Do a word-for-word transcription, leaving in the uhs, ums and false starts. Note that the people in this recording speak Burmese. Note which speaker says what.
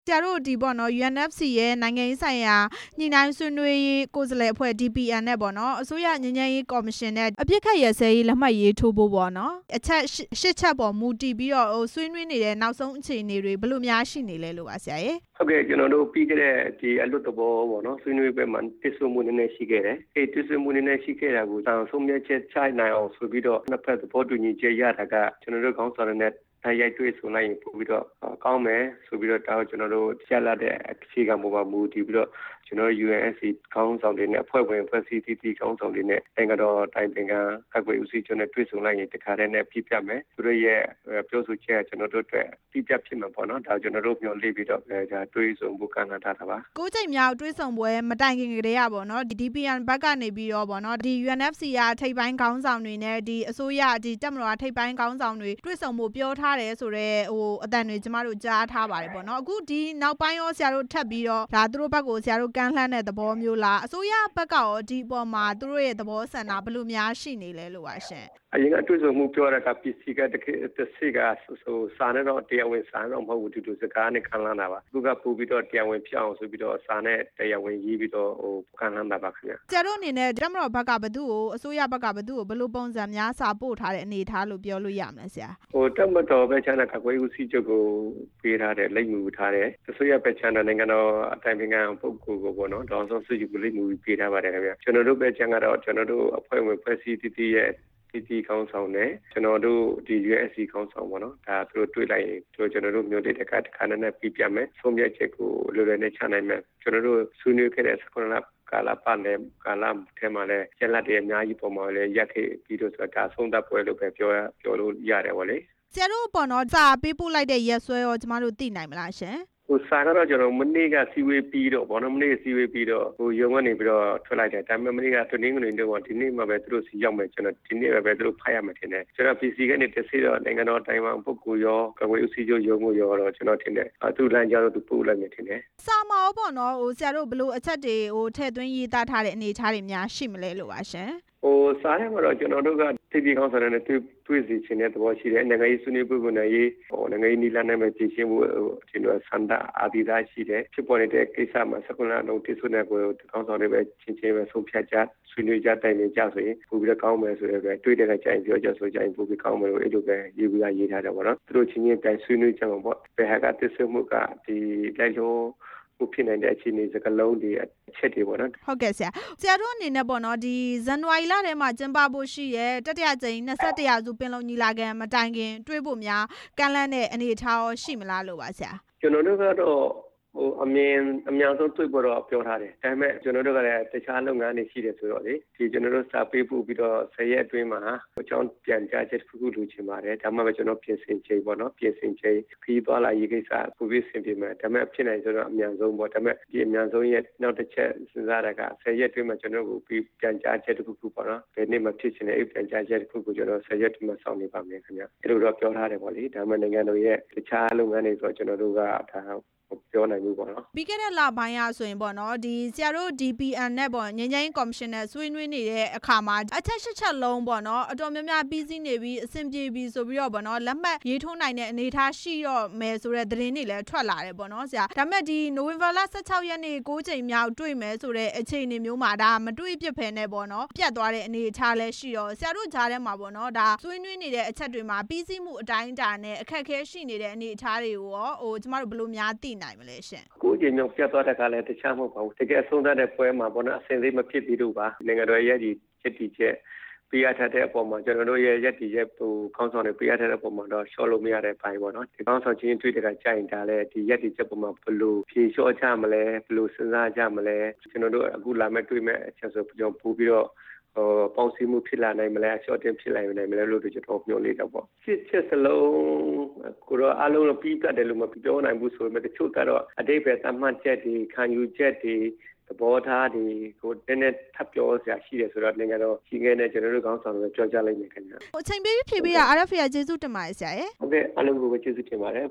Speaker 1: ဆရာတို့ဒီပေါ့နော် ယူ အန် အက်ဖ် စီ ရဲ့နိုင်ငံရေးဆိုင်ရာညှိနှိုင်းဆွေးနွေးရေးကိုယ်စားလှယ်အဖွဲ့ ဒီ ပီ အန် နဲ့ပေါ့နော်အစိုးရငြိမ်းချမ်းရေးကော်မရှင်နဲ့အပစ်ခတ်ရပ်စဲရေးလက်မှတ်ရေးထိုးဖို့ပေါ့နော်အချက်ရှစ်ချက်ပေါ်မူတည်ပြီးတော့ဆွေးနွေးနေတဲ့နောက်ဆုံးအခြေအနေတွေဘယ်လိုများရှိနေလဲလို့ပါဆရာရေ
Speaker 2: ဟုတ်ကဲ့ကျွန်တော်တို့ပြီးခဲ့တဲ့ဒီအလွတ်သဘောပေါ့နော်ဆွေးနွေးပွဲမှာတစ်ဆွေးမှုနည်းနည်းရှိခဲ့တယ်အဲတစ်ဆွေးမှုနည်းနည်းရှိခဲ့တာကိုတောင်ဆုံးဖြတ်ချက်ချနိုင်အောင်ဆိုပြီးတော့နှစ်ဖက်သဘောတူညီချက်ရတာကကျွန်တော်တို့ခေါင်းဆောင်တွေနဲ့တိုင်းရိုက်တွေ့ဆုံလိုက်ရင်ပို့ပြီးတော့ကောင်းမယ်ဆိုပြီးတော့တောင်းကျွန်တော်တို့ချက်လာတဲ့အခြေခံပေါ်မှာမူတည်ပြီးတော့ကျွန်တော် ယူ အန် အက်ဖ် စီ ခေါင်းဆောင်တွေနဲ့အဖွဲ့ဝင်ဖွဲ့စည်းတီးတီးခေါင်းဆောင်တွေနဲ့နိုင်ငံတော်တိုင်ပင်ခံကာကွယ်ဦးစီးချုပ်နဲ့တွေ့ဆုံလိုက်ရင်တခါတည်းနဲ့ပြပြမယ်သူတို့ရဲ့ပြောဆိုချက်ကျွန်တော်တို့အတွက်ပြပြဖြစ်မှာပေါ့နော်ဒါကျွန်တော်တို့မျှော်လင့်ပြီးတော့ဒါတွေ့ဆုံဖို့ကန့်လန့်ထားတာပါ
Speaker 1: ကိုးချိန်မြောက်တွေ့ဆုံပွဲမတိုင်ခင်ကတည်းကပေါ့နော်ဒီ ဒီ ပီ အန် ဘက်ကနေပြီးတော့ပေါ့နော်ဒီ ယူ အန် အက်ဖ် စီ ကထိပ်ပိုင်းခေါင်းဆောင်တွေနဲ့ဒီအစိုးရဒီတပ်မတော်ထိပ်ပိုင်းခေါင်းဆောင်တွေတွေ့ဆုံဖို့ပြောထားတယ်ဆိုတော့ဟိုအတန်တွေကျမတို့ကြားထားပါတယ်ပေါ့နော်အခုဒီနောက်ပိုင်းရောဆရာတို့ထပ်ပြီးတော့ဒါသူတို့ဘက်ကိုဆရာတို့ကန့်လှမ်းတဲ့သဘောမျိုးလားအစိုးရဘက်ကရောဒီအပေါ်မှာသူတို့ရဲ့သဘောဆန္ဒဘယ်လိုများရှိနေလဲလို့ပါရှင်
Speaker 2: အရင်ကတွေ့ဆုံမှုပြောရတာ ပီ စီ ကတကယ်တစ်စိကဆိုစာနဲ့တော့တရားဝင်စာတော့မဟုတ်ဘူးဒီလိုစကားနဲ့ခံလာတာပါသူကပို့ပြီးတော့တရားဝင်ဖြစ်အောင်ဆိုပြီးတော့စာနဲ့တရားဝင်ရေးပြီးတော့ဟိုခံလာတာပါခင်ဗျ
Speaker 1: ဆရာတို့အနေနဲ့တပ်မတော်ဘက်ကဘသူ့ကိုအစိုးရဘက်ကဘသူ့ကိုဘယ်လိုပုံစံများစာပို့ထားတဲ့အနေအထားလို့ပြောလို့ရမလဲဆရာ
Speaker 2: ဟိုတပ်မတော်ပဲချမ်းသာကာကွယ်ဦးစီးချုပ်ကိုပေးထားတယ်လိပ်မူထားတယ်အစိုးရပဲချမ်းသာနိုင်ငံတော်အတိုင်ပင်ခံပုဂ္ဂိုလ်ကိုပေါ့နော်ဒေါ်ဆောင်စုကြည်ကိုလိပ်မူပေးထားပါတယ်ခင်ဗျကျွန်တော်တို့ပဲချမ်းသာတော့ကျွန်တော်တို့အဖွဲ့ဝင်ဖွဲ့စည်းတည်တည်ရဲ့တီတီခေါင်းဆောင်နဲ့ကျွန်တော်တို့ဒီ ယူ အက်ဖ် စီ ခေါင်းဆောင်ပေါ့နော်ဒါသူတို့တွေ့လိုက်ရင်ကျွန်တော်တို့မျိုးတဲ့တခါတခါနဲ့ပြပြမယ်ဆုံးဖြတ်ချက်ကိုလိုလွယ်နဲ့ချနိုင်မယ်ကျွန်တော်တို့ဆွေးနွေးခဲ့တဲ့စကွန်လာကာလာပတ်နဲ့ကာလာထဲမှာလည်းကျန်လာတဲ့အများကြီးပုံမှာလည်းရက်ခဲ့ပြီးတော့ဆိုတာဆုံးသက်ပွဲလို့ပဲပြောပြောလို့ရတယ်ဗောလေ
Speaker 1: ဆရာတို့ပေါ့နော်စာပေးပို့လိုက်တဲ့ရက်စွဲရောကျမတို့သိနိုင်မလားရှင်
Speaker 2: ဟိုစာကတော့ကျွန်တော်မနေ့ကစီဝေးပြီးတော့ဘောနော်မနေ့စီဝေးပြီးတော့ဟိုရုံကနေပြီးတော့ထွက်လိုက်တယ်ဒါပေမဲ့မနေ့ကတနင်္ဂနွေနေ့တော့ဒီနေ့မှပဲသူတို့စီရောက်မယ်ကျွန်တော်ဒီနေ့ပဲသူတို့ဖတ်ရမယ်ထင်တယ်ကျွန်တော် ပီ စီ ကနေတစ်စီတော့နိုင်ငံတော်တိုင်ဝမ်ပုဂ္ဂိုလ်ရောကာကွယ်ဦးစီးချုပ်ရုံးကိုရောတော့ကျွန်တော်ထင်တယ်သူလမ်းကြောင်းတော့သူပို့လိုက်မယ်ထင်တယ်
Speaker 1: စာမောပေါ့နော်ဟိုဆရာတို့ဘလို့အချက်တွေဟိုထည့်သွင်းရေးသားထားတဲ့အနေအထားတွေများရှိမလဲလို့ပါရှင်
Speaker 2: ဟိုစားရမှာတော့ကျွန်တော်တို့ကတိတိကောင်းစားတဲ့တွေ့တွေ့စီခြင်းတဲ့သဘောရှိတယ်နိုင်ငံရေးဆွေးနွေးပွဲကိုလည်းဟိုနိုင်ငံရေးနီလာနဲ့ပဲပြည်ရှင်းဖို့ကျွန်တော်ဆန္ဒအာဒီသားရှိတယ်ဖြစ်ပေါ်နေတဲ့ကိစ္စမှာစကွန်လာလုံးတိဆွနဲ့ကိုကောင်းဆောင်တွေပဲချင်းချင်းပဲဆုံးဖြတ်ကြဆွေးနွေးကြတိုင်နေကြဆိုရင်ပိုပြီးတော့ကောင်းမယ်ဆိုတော့ပဲတွေ့တဲ့ကြိုင်ပြောကြဆိုကြရင်ပိုပြီးကောင်းမယ်လို့အဲ့လိုပဲရေးပြီးရေးထားတယ်ပေါ့နော်သူတို့ချင်းချင်းတိုင်ဆွေးနွေးကြမှာပေါ့ဘယ်ဟာကတိဆွမှုကဒီလိုက်လုံးဖြစ်နိုင်တဲ့အခြေအနေစကလုံးတွေအချက်တွေပေါ့နော်
Speaker 1: ဟုတ်ကဲ့ဆရာဆရာတို့အနေနဲ့ပေါ့နော်ဒီဇန်နဝါရီလထဲမှာကျင်းပဖို့ရှိရဲတတိယကြိမ်နှစ်ဆက်တရာစုပင်လုံညီလာခံမတိုင်ခင်တွေးဖို့များကန့်လန့်တဲ့အနေအထားရောရှိမလားလို့ပါဆရာ
Speaker 2: ကျွန်တော်တို့ကတော့ဟိုအမြင်အများဆုံးတွေ့ပေါ်တော့ပြောထားတယ်ဒါပေမဲ့ကျွန်တော်တို့ကလည်းတခြားလုပ်ငန်းတွေရှိတယ်ဆိုတော့လေဒီကျွန်တော်တို့စာပေးပို့ပြီးတော့ဆယ်ရက်အတွင်းမှာအကြောင်းပြန်ကြားချက်တစ်ခုခုလိုချင်ပါတယ်ဒါမှမဟုတ်ကျွန်တော်ပြင်ဆင်ချိန်ပေါ့နော်ပြင်ဆင်ချိန်ခီးသွားလာရေးကိစ္စပိုပြီးဆင်ပြေမယ်ဒါပေမဲ့ဖြစ်နိုင်ဆိုတော့အများဆုံးပေါ့ဒါပေမဲ့ဒီအများဆုံးရဲ့နောက်တစ်ချက်စဉ်းစားတာကဆယ်ရက်အတွင်းမှာကျွန်တော်တို့ပြီးပြန်ကြားချက်တစ်ခုခုပေါ့နော်ဘယ်နေ့မှဖြစ်ချင်တဲ့အဲ့ပြန်ကြားချက်တစ်ခုခုကျွန်တော်ဆယ်ရက်အတွင်းမှာဆောင်နေပါမယ်ခင်ဗျအဲ့လိုတော့ပြောထားတယ်ပေါ့လေဒါမှနိုင်ငံတော်ရဲ့တခြားလုပ်ငန်းတွေဆိုတော့ကျွန်တော်တို့ကဒါပြောနိုင်မှုပေါ့နော်
Speaker 1: ပြီးခဲ့တဲ့လပိုင်းရဆိုရင်ပေါ့နော်ဒီဆရာတို့ ဒီ ပီ အန် နဲ့ပေါ့ငြိမ်းချမ်းရေးကော်မရှင်နဲ့ဆွေးနွေးနေတဲ့အခါမှာအချက်ရှစ်ချက်လုံးပေါ့နော်အတော်များများပြီးစီးနေပြီးအဆင်ပြေပြီးဆိုပြီးတော့ပေါ့နော်လက်မှတ်ရေးထိုးနိုင်တဲ့အနေအထားရှိတော့မယ်ဆိုတဲ့သတင်းတွေလည်းထွက်လာတယ်ပေါ့နော်ဆရာဒါပေမဲ့ဒီနိုဝင်ဘာလဆယ့်ခြောက်ရက်နေ့ကိုးချိန်မြောက်တွေ့မယ်ဆိုတဲ့အခြေအနေမျိုးမှာဒါမတွေ့ပြစ်ဖယ်နဲ့ပေါ့နော်ပြတ်သွားတဲ့အနေအထားလည်းရှိတော့ဆရာတို့ကြားထဲမှာပေါ့နော်ဒါဆွေးနွေးနေတဲ့အချက်တွေမှာပြီးစီးမှုအတိုင်းအတာနဲ့အခက်အခဲရှိနေတဲ့အနေအထားတွေကိုရောဟိုကျမတို့ဘယ်လိုများသိနိုင်မလဲရှင်
Speaker 2: ကိုကြည်မြောက်ပြတ်သွားတဲ့ကလည်းတခြားမဟုတ်ပါဘူးတကယ်အဆုံးသတ်တဲ့ပွဲမှာပေါ့နော်အစင်သေးမဖြစ်သေးလို့ပါနိုင်ငံတော်ရဲ့ဒီချက်တီချက်ပြရထားတဲ့အပေါ်မှာကျွန်တော်တို့ရဲ့ရက်တီရဲ့ဟိုခေါင်းဆောင်တွေပြရထားတဲ့အပေါ်မှာတော့ရှော့လို့မရတဲ့ပိုင်းပေါ့နော်ဒီခေါင်းဆောင်ချင်းတွေ့တဲ့ကကြာရင်ဒါလည်းဒီရက်တီချက်ပေါ်မှာဘယ်လိုဖြေလျှော့ချမလဲဘယ်လိုစဉ်းစားကြမလဲကျွန်တော်တို့အခုလာမဲ့တွေ့မဲ့အချက်ဆိုကျွန်တော်ပို့ပြီးတော့ဟိုပေါင်းစည်းမှုဖြစ်လာနိုင်မလဲအရှော့တင်ဖြစ်လာနိုင်မလဲလို့ကျွန်တော်ပြောလေးတော့ပေါ့စစ်ချက်စလုံးကိုတော့အလုံးပြီးပြတ်တယ်လို့မပြောနိုင်ဘူးဆိုပေမဲ့တချို့ကတော့အတိတ်ပဲသတ်မှတ်ချက်တွေခံယူချက်တွေသဘောထားတွေကိုတင်းနဲ့ထပ်ပြောစရာရှိတယ်ဆိုတော့နိုင်ငံတော်ရှိငယ်နဲ့ကျွန်တော်တို့ခေါင်းဆောင်တွေပြောကြလိုက်မယ်ခင်ဗျာ
Speaker 1: အချိန်ပေးဖြည့်ပေးရ အာရ် အက်ဖ် ကကျေးဇူးတင်ပါတယ်ဆရာရေ
Speaker 2: ဟုတ်ကဲ့အားလုံးကိုပဲကျေးဇူးတင်ပါတယ်